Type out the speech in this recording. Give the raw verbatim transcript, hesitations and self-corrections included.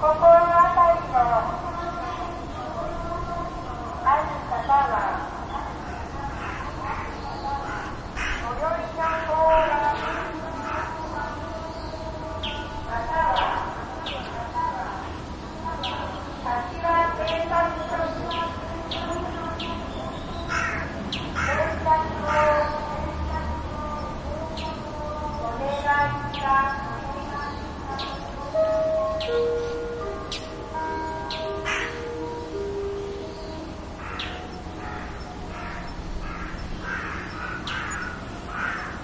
心当たりのある方は最寄りの相談または柏警察署に連絡をお願いします。